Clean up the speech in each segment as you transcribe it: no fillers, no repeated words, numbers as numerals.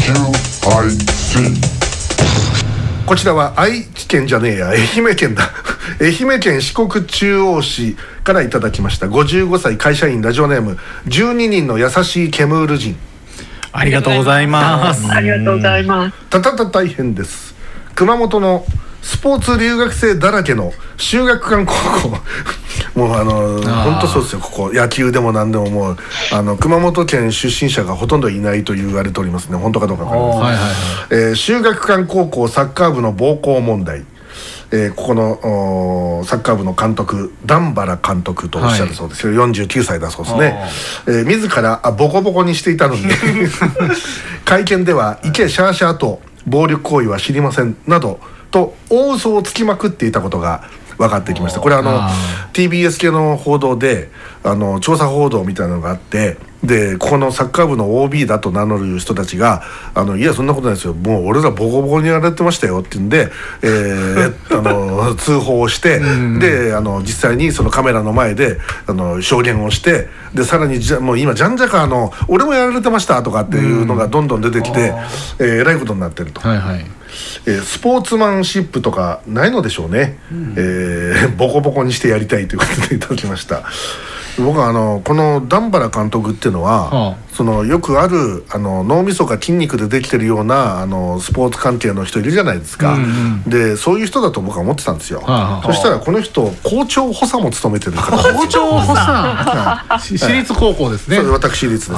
こちらは愛知県じゃねえや、愛媛県だ愛媛県四国中央市からいただきました。55歳会社員、ラジオネーム12人の優しいケムール人。 ありがとうございます。 ありがとうございます。 大変です。熊本のスポーツ留学生だらけの秀岳館高校もう本当そうですよ。ここ野球でも何でももう熊本県出身者がほとんどいないと言われておりますね。本当かどうか分かりません。秀岳館高校サッカー部の暴行問題、ここのサッカー部の監督、段原監督とおっしゃるそうですよ、49歳だそうですね。自らボコボコにしていたのに会見では「池シャーシャーと暴力行為は知りません」などと大嘘をつきまくっていたことが分かってきました。これTBS 系の報道で調査報道みたいなのがあって、でここのサッカー部の OB だと名乗る人たちがいやそんなことないですよ、もう俺らボコボコにやられてましたよって言うんで、通報をして、で実際にそのカメラの前で証言をして、でさらにもう今じゃんじゃか俺もやられてましたとかっていうのがどんどん出てきて、えらいことになってると。スポーツマンシップとかないのでしょうね。ボコボコにしてやりたいということでいただきました。僕はこの段原監督っていうのは、よくある脳みそが筋肉でできてるようなスポーツ関係の人いるじゃないですか。でそういう人だと僕は思ってたんですよ。そしたらこの人校長補佐も務めてる方です。 校長補佐私立高校ですね。 そう私立です。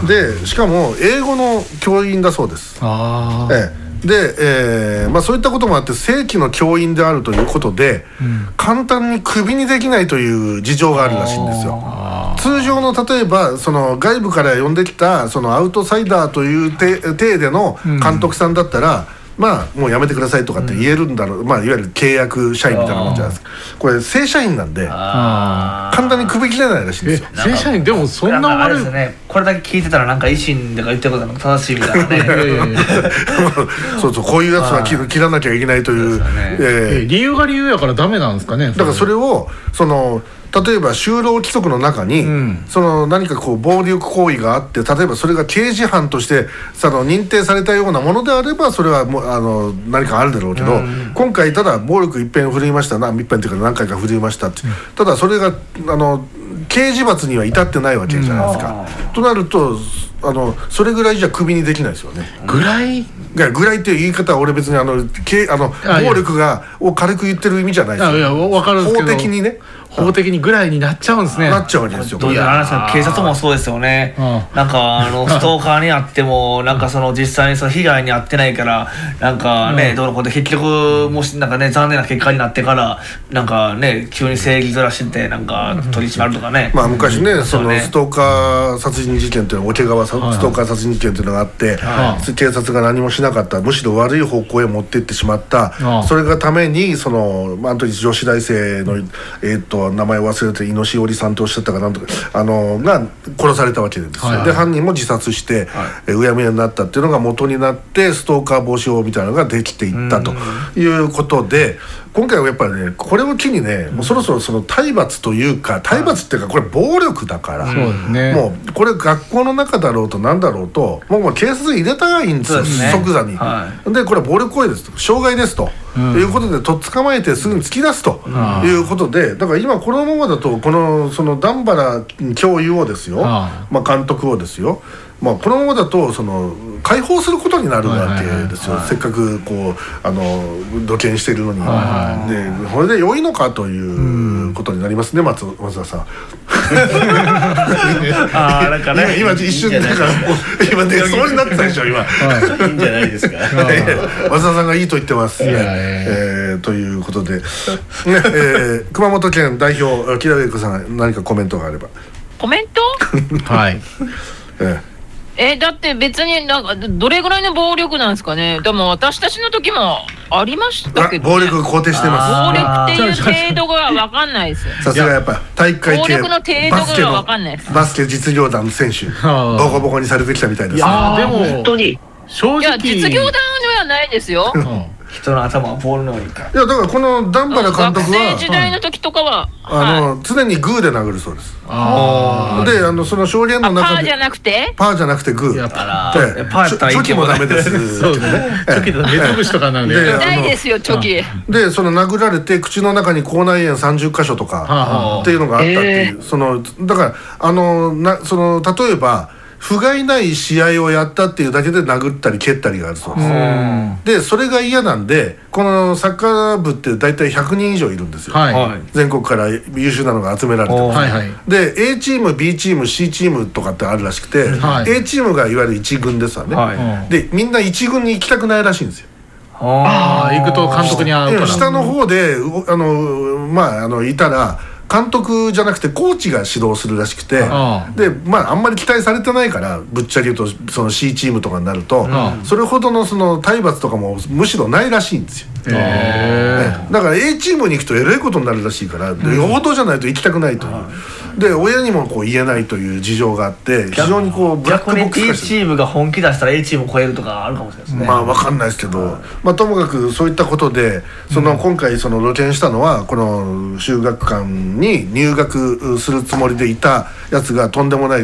でしかも英語の教員だそうです。で、そういったこともあって正規の教員であるということで、簡単にクビにできないという事情があるらしいんですよ。通常の例えば外部から呼んできたアウトサイダーという体での監督さんだったら、もうやめてくださいとかって言えるんだろう、いわゆる契約社員みたいなもんじゃないですか。これ正社員なんで簡単に首切れないらしいんですよ。 正社員でもそんな悪いですね。これだけ聞いてたらなんか維新でか言ってることが正しいみたいなね。 そうこういうやつは切らなきゃいけないという、 理由が理由やからダメなんですかね。 だからそれを例えば就労規則の中に、何か暴力行為があって、例えばそれが刑事犯として認定されたようなものであればそれはもう何かあるだろうけど、今回ただ暴力一遍振るいました、一遍というか何回か振るいましたって、ただそれが刑事罰には至ってないわけじゃないですか。となるとそれぐらいじゃクビにできないですよね。 ぐらいっていう言い方は俺別に暴力を軽く言ってる意味じゃないですよ。 いや分かるんですけど、 法的にね、 法的にぐらいになっちゃうんですね。 なっちゃうわけですよ。 どういう話か、警察もそうですよね。なんかストーカーにあってもなんか実際に被害に遭ってないからなんかね、どうのこうで結局もしなんかね残念な結果になってからなんかね急に正義ずらしてなんか取り締まるとかね。 昔ねストーカー殺人事件っていうの、桶川ストーカー殺人事件っていうのがあって、警察が何もしなかった、むしろ悪い方向へ持っていってしまった。それがためにあと女子大生の名前を忘れて猪しおりさんとおっしゃったかなんとかが殺されたわけですよ。で犯人も自殺してうやむやになったっていうのが元になって、ストーカー防止法みたいなのができていったということで、今回はやっぱりねこれを機にね、もうそろそろ体罰というか、体罰っていうかこれ暴力だから、もうこれ学校の中だろうと何だろうともう警察入れたがいいんですよ、即座に。でこれは暴力行為ですと、傷害ですということでとっ捕まえてすぐに突き出すということで、だから今このままだと段原教諭をですよ、監督をですよ、このままだと解放することになるわけですよ。せっかく土建しているのに、でこれで良いのかということになりますね。松田さんなんかね、 今一瞬だから今寝そうになってたでしょ今。 いいんじゃないですか。 松田さんがいいと言ってます。ということで、熊本県代表木田玲子さん、何かコメントがあれば。 コメント？ はい。 だって別になんかどれぐらいの暴力なんですかね。でも私たちの時もありましたけど、 暴力肯定してます。 暴力っていう程度が分かんないです。 さすがやっぱ体育会系暴力の程度が分かんないです。 バスケ実業団の選手ボコボコにされてきたみたいです。 でも本当に正直実業団ではないですよ。 人の頭はボールのようにか。 いやだからこの段原監督学生時は代の時とかは、はい常にグーで殴るそうです。 あでその証言の中でパーじゃなくてパーじゃなくてグー。 やっあええら、パーやったらチョキもダメです。 そうですね。チョキと目つぶしとかなんで。 で痛いですよチョキ。 でその殴られて口の中に口内炎30箇所とかあっていうのがあったっていう、だから例えば不甲斐ない試合をやったっていうだけで殴ったり蹴ったりがあるそうです。でそれが嫌なんでこのサッカー部って大体100人以上いるんですよ、 はいはい。 全国から優秀なのが集められてます。 はいはい。 で A チーム B チーム C チームとかってあるらしくて、 はい A チームがいわゆる1軍ですわね、 はい。 でみんな1軍に行きたくないらしいんですよ。 ああ行くと監督に会うから。 下の方でいたら監督じゃなくてコーチが指導するらしくて、 あであんまり期待されてないからぶっちゃけ言うとその C チームとかになると、それほどのその体罰とかもむしろないらしいんですよ。だから A チームに行くとえらいことになるらしいから、よほどじゃないと行きたくないという、で親にもこう言えないという事情があって非常にこうブラック逆にボックス A 化してる。 チームが本気出したら A チームを超えるとかあるかもしれないですね。 分かんないですけど、ともかくそういったことで今回露見したのはこの秀岳館に入学するつもりでいたやつがとんでもない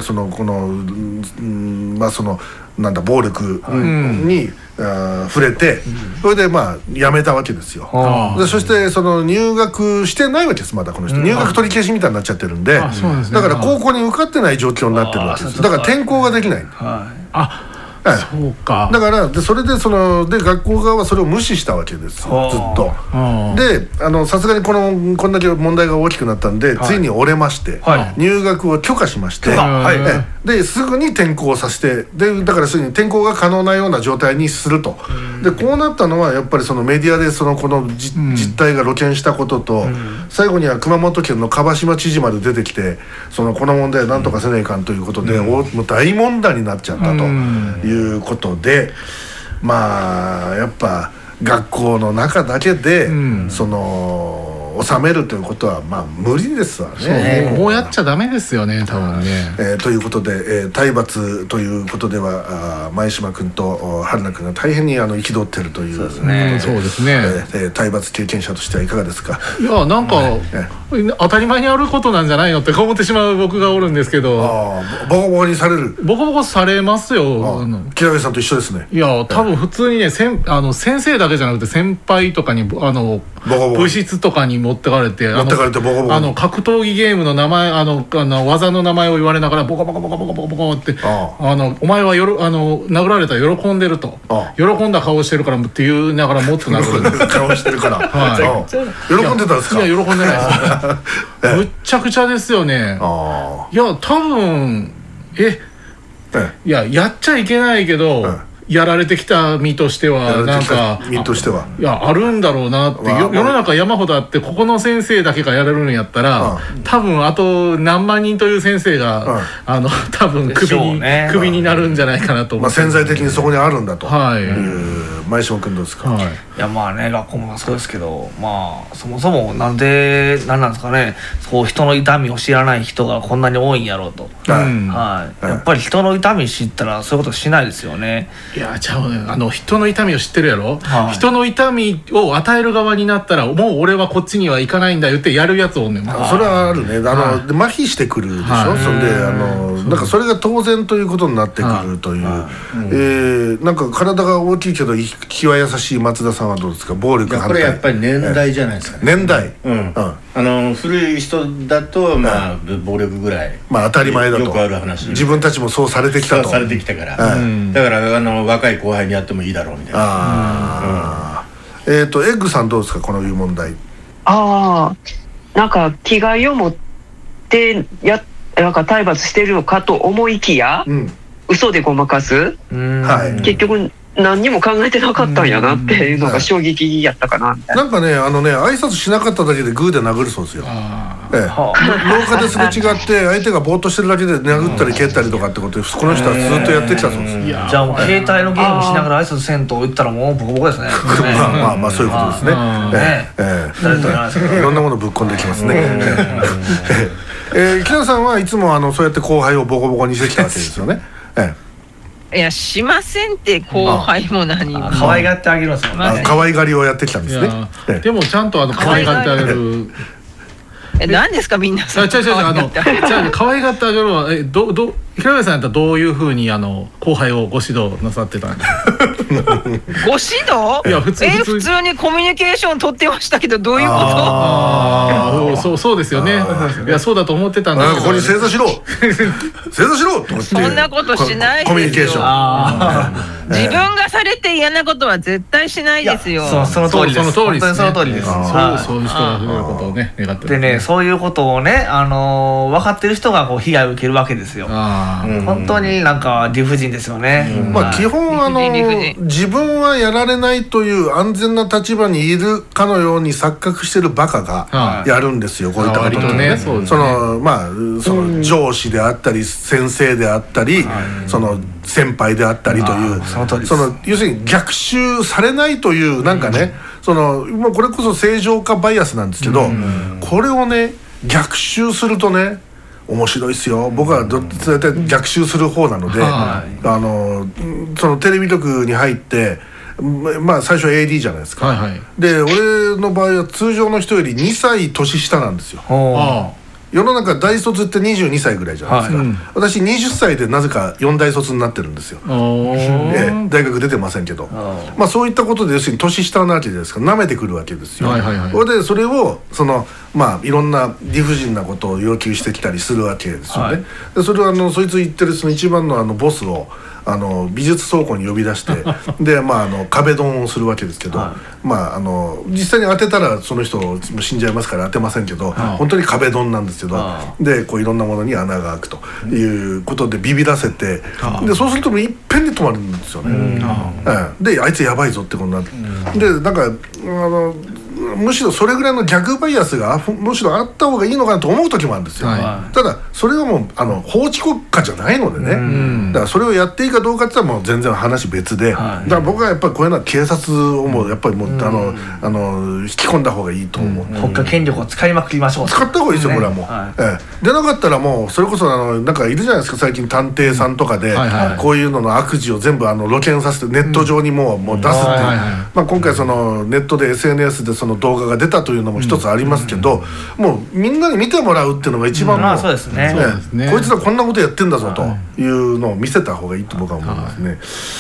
なんだ暴力に触れて、それで辞めたわけですよ。でそして入学してないわけです。まだこの人入学取り消しみたいになっちゃってるんで、 そうですねだから高校に受かってない状況になってるわけです。だから転校ができない。 あはいそうか。 だからそれで学校側はそれを無視したわけですよずっと。でさすがにこんだけ問題が大きくなったんで、ついに折れまして、入学を許可しまして、ですぐに転校させて、だからすぐに転校が可能なような状態にすると。でこうなったのはやっぱりメディアでこの実態が露見したことと、最後には熊本県の蒲島知事まで出てきてこの問題をなんとかせねえかんということで、もう大問題になっちゃったということで、やっぱ学校の中だけで収めるということは無理ですわね。 こうやっちゃダメですよね多分ね。 ということで、体罰ということでは前島君と春菜君が大変に憤っているということで、 そうですね。 体罰経験者としてはいかがですか。 いやなんか当たり前にあることなんじゃないのって思ってしまう僕がおるんですけど。 ボコボコにされる。 ボコボコされますよ。 木上さんと一緒ですね。 いや多分普通にね先生だけじゃなくて先輩とかに部室とかに持ってかれてボコボコ格闘技ゲームの名前技の名前を言われながらボコボコボコボコボコボコってお前は殴られたら喜んでると喜んだ顔してるからって言いながらもっと殴る顔してるから喜んでたんですか。 いや喜んでないですむっちゃくちゃですよね。いや多分いややっちゃいけないけどやられてきた身としてはなんかいやあるんだろうなって。世の中山ほどあってここの先生だけがやれるんやったら多分あと何万人という先生が多分クビになるんじゃないかなと思って。 潜在的にそこにあるんだと。前島君どうですか。 いや学校もそうですけどそもそもなんですかね、人の痛みを知らない人がこんなに多いんやろうと。やっぱり人の痛み知ったらそういうことしないですよね。 いやちゃうね人の痛みを知ってるやろ。人の痛みを与える側になったらもう俺はこっちには行かないんだよってやるやつおんねん。 それはあるね。麻痺してくるでしょ。そんでなんかそれが当然ということになってくるという。なんか体が大きいけど気は優しい松田さんはどうですか。暴力反対。 これやっぱり年代じゃないですかね。 年代。 古い人だと暴力ぐらい当たり前だと。 よくある話。 自分たちもそうされてきたと。 されてきたから。だから若い後輩にやってもいいだろうみたいな。 エッグさんどうですかこのいう問題。 なんか気概を持ってなんか体罰してるのかと思いきや、嘘でごまかす。結局何にも考えてなかったんやなっていうのが衝撃やったかなみたいな。 なんかね挨拶しなかっただけでグーで殴るそうですよ。廊下ですれ違って相手がぼーっとしてるだけで殴ったり蹴ったりとかってことでこの人はずっとやってきたそうです。 じゃあもう携帯のゲームしながら挨拶せんと言ったらもうボコボコですね。 そういうことですね。いろんなものぶっ込んできますね。木田さんはいつもそうやって後輩をボコボコにしてきたわけですよね。 いやしませんって後輩も何も可愛がってあげるんですよね。 可愛がりをやってきたんですね。 でもちゃんと可愛がってあげる。 何ですかみんな。 可愛がってあげるのは平林さんやったらどういうふうに後輩をご指導なさってたんですか。 ご指導？ いや普通にコミュニケーション取ってましたけどどういうこと？ そうですよね。いやそうだと思ってたんだけど。 ここに正座しろ。正座しろと思って。 そんなことしないですよ。 コミュニケーション。 自分がされて嫌なことは絶対しないですよ。 その通りです。本当にその通りです。 そういう人が増えることをね願ってる。 でね、そういうことをね分かってる人が被害を受けるわけですよ。本当になんか理不尽ですよね。 まあ基本自分はやられないという安全な立場にいるかのように錯覚してるバカがやるんですよ、こういったことね。その上司であったり先生であったりその先輩であったりというその要するに逆襲されないというなんかねもうこれこそ正常化バイアスなんですけど、これをね逆襲するとね面白いですよ。僕は大体逆襲する方なので、そのテレビ局に入ってまあ最初は AD じゃないですか、で俺の場合は通常の人より2歳年下なんですよ。世の中大卒って22歳ぐらいじゃないですか、私20歳でなぜか4大卒になってるんですよ。大学出てませんけど、まあそういったことで要するに年下なわけですから舐めてくるわけですよ。でそれをまあいろんな理不尽なことを要求してきたりするわけですよね。でそれはそいつ言ってるその一番のボスを美術倉庫に呼び出してで壁ドンをするわけですけど、まあ実際に当てたらその人死んじゃいますから当てませんけど、本当に壁ドンなんですけど、でこういろんなものに穴が開くということでビビらせて、でそうするともういっぺんに止まるんですよね。であいつやばいぞってことになって、でなんかむしろそれぐらいの逆バイアスがむしろあった方がいいのかなと思う時もあるんですよ。ただそれはもう法治国家じゃないのでね、だからそれをやっていいかどうかって言ったらもう全然話別で、だから僕はやっぱりこういうのは警察をもうやっぱりもう引き込んだ方がいいと思う。 国家権力を使いまくりましょう。 使った方がいいですよこれはもう。でなかったらもうそれこそなんかいるじゃないですか最近探偵さんとかでこういうのの悪事を全部露見させてネット上にもう出すっていう、まあ今回そのネットで SNS でその動画が出たというのも一つありますけど、もうみんなに見てもらうっていうのが一番もうこいつらこんなことやってんだぞというのを見せた方がいいと僕は思いますね。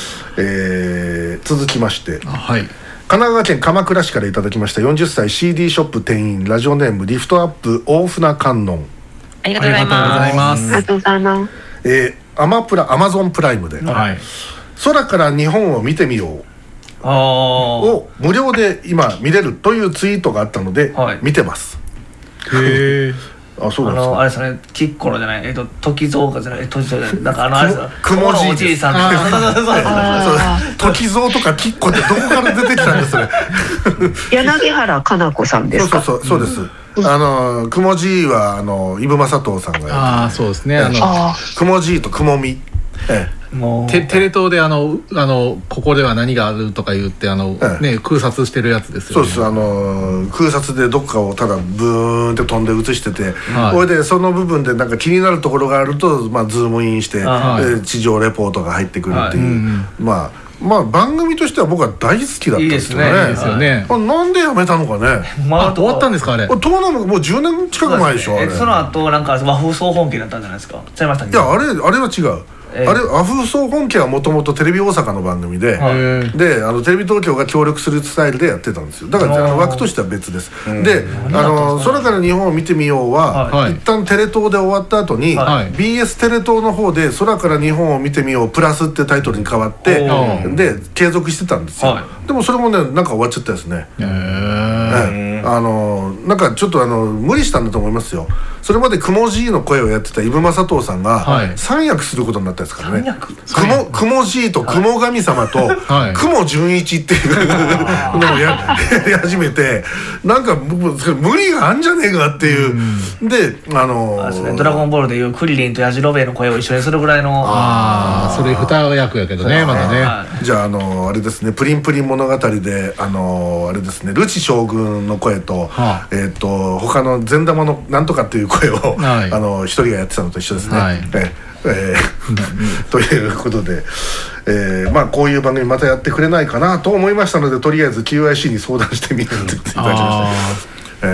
続きまして、神奈川県鎌倉市からいただきました40歳 CD ショップ店員ラジオネームリフトアップ大船観音、 ありがとうございます。 ありがとうございます。 アマゾンプライムで、空から日本を見てみようを無料で今見れるというツイートがあったので見てます。 へえ。 あ、そうなんですか。 あれですね、キッコロじゃない、時蔵じゃない、時蔵じゃない、なんかあれですよ、 雲おじいさん時蔵とかキッコってどこから出てきたんですそれ。 柳原加奈子さんですか。 そうです。雲じはイブマサトウさんがやって、そうですね。 雲じと雲み。 テレ東でここでは何があるとか言ってね空撮してるやつですよね。 そうです。空撮でどっかをただブーンって飛んで映してて、それでその部分でなんか気になるところがあるとまあズームインして地上レポートが入ってくるっていう、まあ番組としては僕は大好きだったんですよね。いいですよね。なんでやめたのかね。 終わったんですかあれ。 トーナメントもう10年近く前でしょ。 その後なんか和風総本家だったんじゃないですか。ちゃいましたっけ。 いやあれは違う。和風総本家はもともとテレビ大阪の番組で、テレビ東京が協力するスタイルでやってたんですよ。だから枠としては別です。で空から日本を見てみようは一旦テレ東で終わった後に BS テレ東の方で空から日本を見てみようプラスってタイトルに変わってで継続してたんですよ。でもそれもねなんか終わっちゃったですね。なんかちょっと無理したんだと思いますよ。それまで雲じの声をやってたイブマサトウさんが3役することになったんですからね。雲じと雲神様と雲純一っていうのをやり始めて、なんか無理があんじゃねえかっていう。でドラゴンボールでいうクリリンとヤジロベエの声を一緒にするぐらいの。 それ2役やけどねまだね。 じゃああれですね、プリンプリン物語であれですね、ルチ将軍の声と他の善玉のなんとかっていう声を一人がやってたのと一緒ですね。 ということで、まあこういう番組またやってくれないかなと思いましたので、とりあえず QIC に相談してみるっていただきました。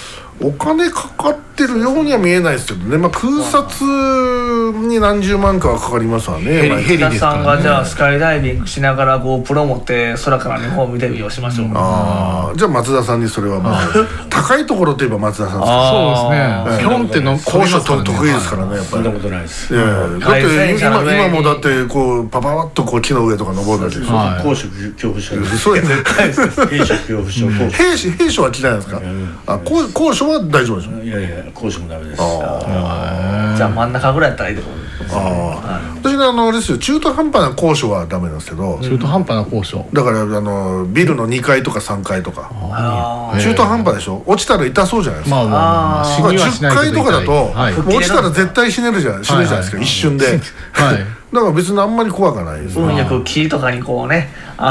お金かかってるようには見えないですけどね、まあ、空撮に何十万かはかかりますわね。 ヘリさんがじゃあスカイダイビングしながら GoPro 持って空から日本を見てみようしましょう。 じゃあ松田さんにそれはまず高いところといえば松田さんですか。そうですね。ヒョンっての高所得意ですからね、やっぱり。 そんなことないです。 だって今もだってこうパパッとこう木の上とか登るわけでしょ。 高所恐怖症。 そうやね。 兵所恐怖症。 兵所は嫌いなんですか。高所は大丈夫でしょ。 いやいや高所もダメです。 じゃあ真ん中ぐらいやったらいいってことですね。 私ねあれですよ、中途半端な高所はダメなんですけど。 中途半端な高所。 だからビルの2階とか3階とか。中途半端でしょ。落ちたら痛そうじゃないですか。 まあ 10階とかだと落ちたら絶対死ぬじゃないですか、一瞬で。だから別にあんまり怖くないです。 運よく木とかにこうね。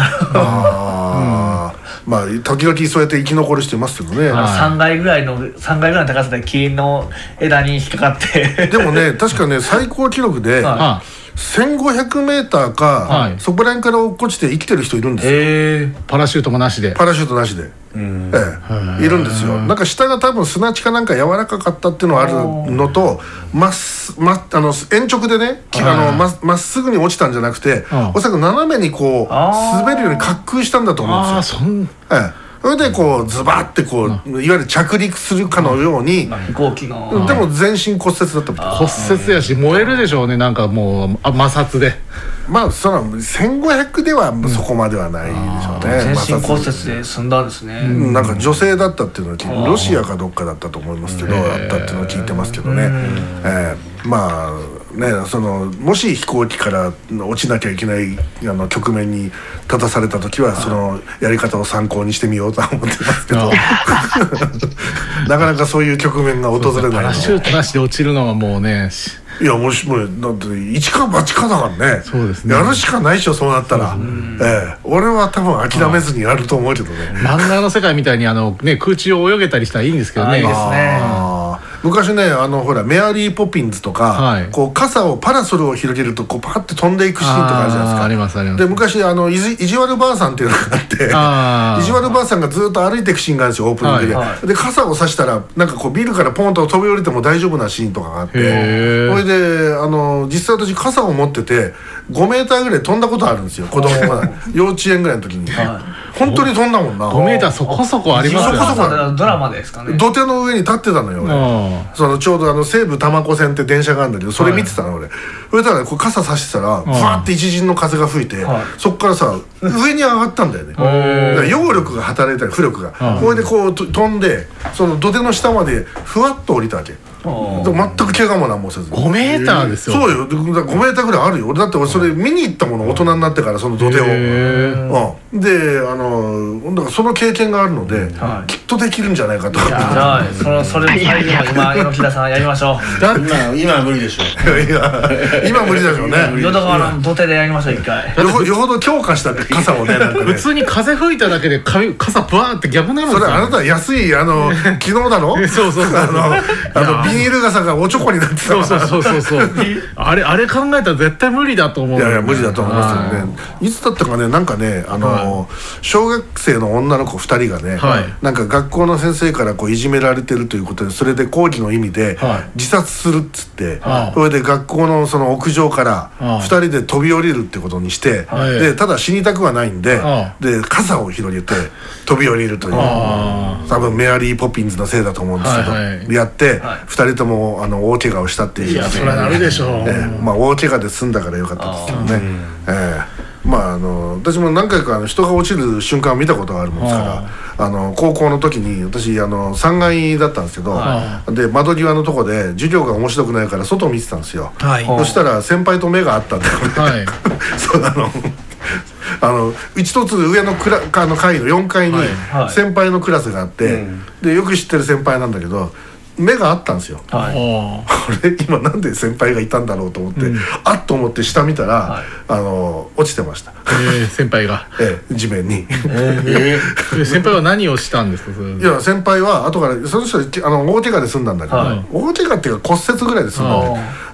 まあ時々そうやって生き残る人いますけどね。 3階ぐらいの高さで木の枝に引っかかって。 でもね確かね最高記録で1500メーターかそこら辺から落っこちて生きてる人いるんですよ。 パラシュートもなしで。 パラシュートなしで。いるんですよ。なんか下が多分砂地かなんか柔らかかったっていうのがあるのと、鉛直でねまっすぐに落ちたんじゃなくて、おそらく斜めにこう滑るように滑空したんだと思うんですよ。それでこうズバッてこういわゆる着陸するかのように、 飛行機のでも全身骨折だったみたい。 骨折やし燃えるでしょうね、なんかもう摩擦で。 まあその1500ではそこまではないでしょうね。 全身骨折で済んだんですね。 なんか女性だったっていうのを聞いて、ロシアかどっかだったと思いますけど、あったっていうのを聞いてますけどね。まあね、もし飛行機から落ちなきゃいけない局面に立たされた時はそのやり方を参考にしてみようとは思ってますけどなかなかそういう局面が訪れないの。 パラシュートなしで落ちるのはもうね、 いやもうだって一か八かだからね。 そうですね。 やるしかないでしょ、そうなったら。俺は多分諦めずにやると思うけどね。 漫画の世界みたいに空中を泳げたりしたらいいんですけどね。いいですね。 昔ねほらメアリー・ポピンズとかこう傘をパラソルを広げるとこうパッて飛んでいくシーンとかあるじゃないですか。 ありますあります。 で昔意地悪ばあさんっていうのがあって、意地悪ばあさんがずっと歩いていくシーンがあるんですよ、オープニングで。で傘を差したらなんかこうビルからポンと飛び降りても大丈夫なシーンとかがあって、それで実際私傘を持ってて5メーターぐらい飛んだことあるんですよ、子供が幼稚園ぐらいの時に。本当に飛んだもんな。 5メーターそこそこありますよね。 そこそこドラマですかね。 土手の上に立ってたのよ俺。ちょうど西武多摩湖線って電車があるんだけど、それ見てたの俺。それたらこう傘差してたらファーって一陣の風が吹いて、そっからさ上に上がったんだよね。だから揚力が働いたり浮力が、これでこう飛んでその土手の下までふわっと降りたわけ。全く怪我も何もせず。 5メーターですよ。 そうよ、5メーターぐらいあるよ。俺だってそれ見に行ったもの、大人になってからその土手を。でだからその経験があるのできっとできるんじゃないかと。 じゃあそれ最後今榎田さんやりましょう。 今は無理でしょう。 今無理でしょうね。 淀川の土手でやりましょう一回。 よほど強化した傘をね。 普通に風吹いただけで傘ブワーって逆になるんですよ。 それあなた安い昨日だろ。 そうそうそう。 ビニール傘がおちょこになってた。 そうあれ考えたら絶対無理だと思う。 いや無理だと思いますよね。いつだったかね、なんかね小学生の女の子2人がね、なんか学校の先生からこういじめられてるということで、それで抗議の意味で自殺するっつって、それで学校のその屋上から2人で飛び降りるってことにして、でただ死にたくはないんで傘を広げて飛び降りるという、多分メアリー・ポピンズのせいだと思うんですけど、やって2人とも大怪我をしたっていう。 いやそれはなるでしょう。 まあ大怪我で済んだからよかったですけどね。まあ私も何回か人が落ちる瞬間を見たことがあるもんですから、高校の時に私3階だったんですけど、で窓際のとこで授業が面白くないから外を見てたんですよ。そしたら先輩と目が合ったんだよね。そう一つ上の階の4階に先輩のクラスがあって、でよく知ってる先輩なんだけど目があったんですよ。これ今なんで先輩がいたんだろうと思って、あっと思って下見たら落ちてました。 先輩が地面に。 先輩は何をしたんですか。 いや先輩は後からその人大怪我で済んだんだけど、大怪我っていうか骨折ぐらいで済んだんで、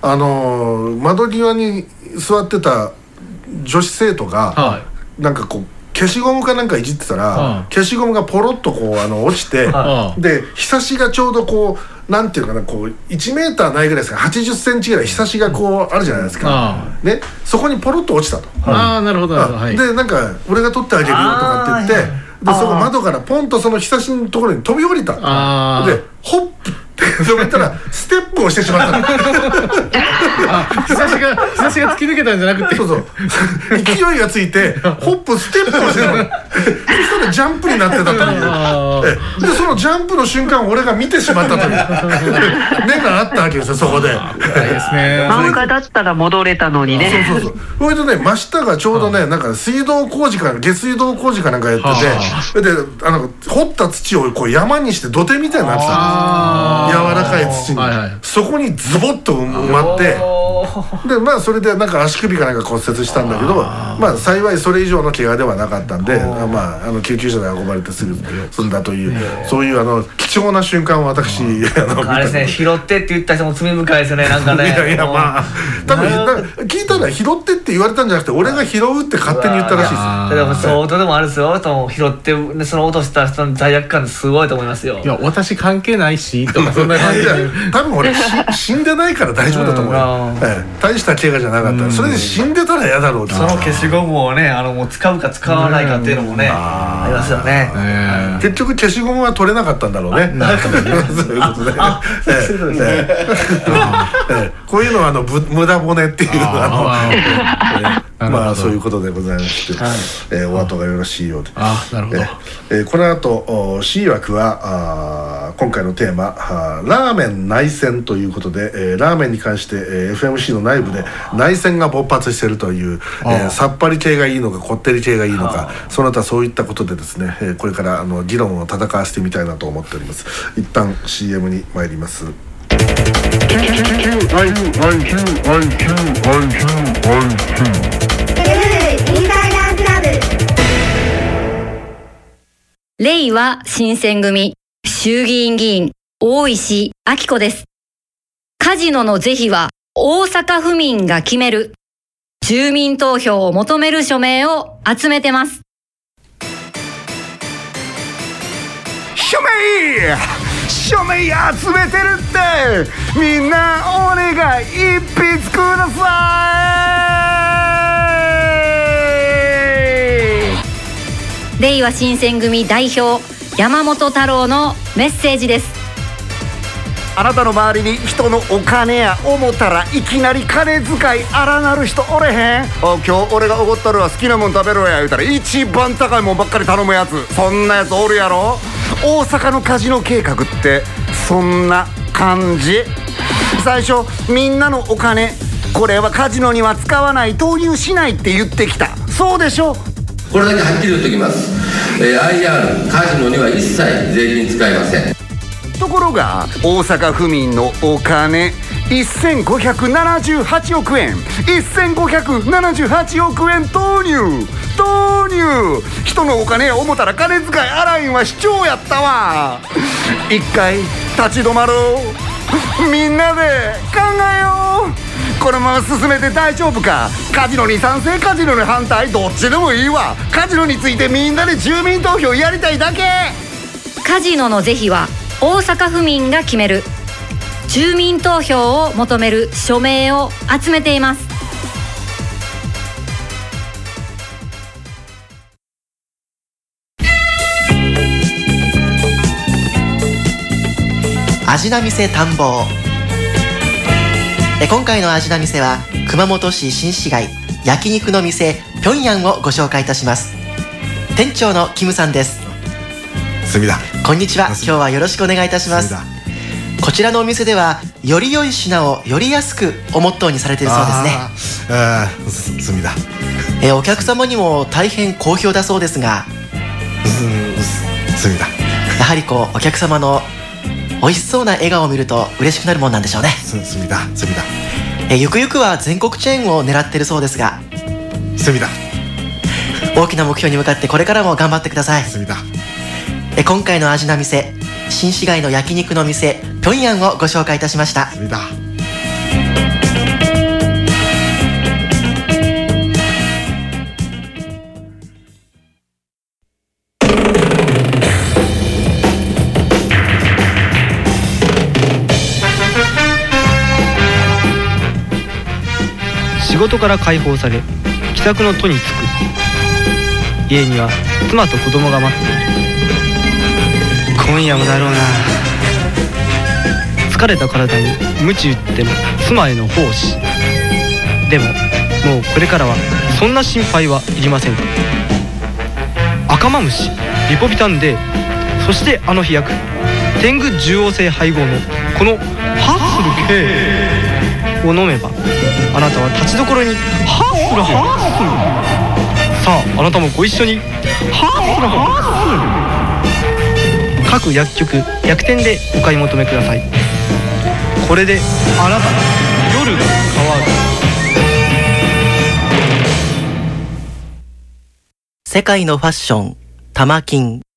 窓際に座ってた女子生徒が、なんかこう消しゴムかなんかいじってたら、消しゴムがポロッとこう落ちて、でひさしがちょうどこうなんていうかな、こう1メーターないぐらいですか、80センチぐらいひさしがこうあるじゃないですか、ね、そこにポロッと落ちたと。 ああなるほど、 でなんか俺が取ってあげるよとかって言って、でそこ窓からポンとそのひさしのところに飛び降りた。でホップってそう言ったらステップをしてしまったの。 日差しが突き抜けたんじゃなくて、 そうそう勢いがついてホップステップをしてるの。そしたらジャンプになってたという。でそのジャンプの瞬間を俺が見てしまったという目があったわけですよ、そこで。 漫画だったら戻れたのにね。 そうそれでね、真下がちょうどね、なんか水道工事か下水道工事かなんかやってて、で掘った土をこう山にして土手みたいになってたんです。柔らかい土に、そこにズボッと埋まって、でまあそれでなんか足首かなんか骨折したんだけど、まあ幸いそれ以上の怪我ではなかったんで、まあ救急車で運ばれてすぐ済んだという、そういう貴重な瞬間を私あれですね、拾ってって言った人も罪深いですね、なんかね。 いやまあ多分聞いたら拾ってって言われたんじゃなくて、俺が拾うって勝手に言ったらしいですよ。 相当でもあるですよ、拾ってその落とした人の罪悪感すごいと思いますよ。 いや私関係ないしとかそんな感じで多分俺死んでないから大丈夫だと思うよ。大した怪我じゃなかった。それで死んでたら嫌だろうって。 その消しゴムをね、もう使うか使わないかっていうのもねありますよね。 結局消しゴムは取れなかったんだろうね。そういうことで、こういうのは無駄骨っていうまあそういうことでございまして、お後がよろしいようで。 なるほど。 この後 C 枠は今回のテーマラーメン内戦ということで、ラーメンに関して FMC の内部で内戦が勃発しているという、さっぱり系がいいのかこってり系がいいのか、その他そういったことでですね、これから議論を戦わせてみたいなと思っております。一旦 CM に参ります。 令和新選組衆議院議員大石晃子です。カジノの是非は大阪府民が決める。住民投票を求める署名を集めてます。 署名集めてるって、みんなお願い一筆ください。令和新選組代表山本太郎のメッセージです。 あなたの周りに人のお金や思ったらいきなり金遣い荒なる人おれへん？今日俺がおごったるわ、好きなもん食べろや言うたら一番高いもんばっかり頼むやつ、そんなやつおるやろ。大阪のカジノ計画ってそんな感じ。最初みんなのお金、これはカジノには使わない、投入しないって言ってきた。そうでしょ。 これだけはっきり言っておきます。IR カジノには一切税金使いません。 ところが大阪府民のお金1578億円1578億円投入。人のお金や思ったら金遣い荒いんは市長やったわ。一回立ち止まろう。みんなで考えよう。このまま進めて大丈夫か。カジノに賛成、カジノに反対、どっちでもいいわ。カジノについてみんなで住民投票やりたいだけ。 カジノの是非は大阪府民が決める。住民投票を求める署名を集めています。 味な店探訪。今回の味な店は熊本市新市街焼肉の店ピョンヤンをご紹介いたします。店長のキムさんです。 隅田、 こんにちは。今日はよろしくお願いいたします。こちらのお店ではより良い品をより安くをモットーにされているそうですね。 隅田、 お客様にも大変好評だそうですが、 隅田、 やはりお客様の美味しそうな笑顔を見ると嬉しくなるもんなんでしょうね。 隅田、 ゆくゆくは全国チェーンを狙っているそうですが、 隅田、 大きな目標に向かってこれからも頑張ってください。 隅田、 今回の味な店、新市街の焼肉の店ピョンヤンをご紹介いたしました。 隅田。 事から解放され帰宅の途に就く。家には妻と子供が待っている。今夜もだろうな。疲れた体に鞭打っても妻への奉仕。でももうこれからはそんな心配はいりません。赤マムシ、リポビタン D、 そしてあの飛躍天狗獣王星配合のこのハッスル K を飲めば、あなたは立ちどころにハッスルハッスル。さああなたもご一緒にハッスルハッスル。各薬局薬店でお買い求めください。これであなたの夜が変わる。 世界のファッション、玉金。